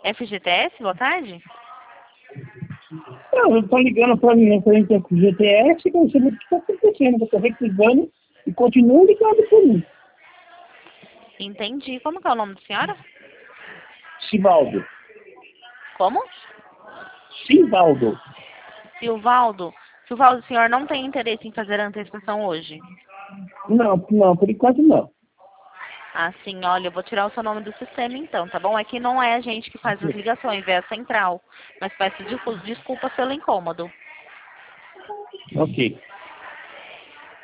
FGTS, boa tarde? Não, eu estou ligando para mim referente ao GTS, que eu não sei muito o que está acontecendo. Eu estou recusando e continuo ligando para mim. Entendi. Como que é o nome da senhora? Sivaldo. Como? Sivaldo. Silvaldo. Silvaldo, o senhor não tem interesse em fazer a antecipação hoje? Não, não, por enquanto não. Ah, sim, olha, eu vou tirar o seu nome do sistema então, tá bom? É que não é a gente que faz as ligações, é a central. Mas peço desculpas pelo incômodo. Ok.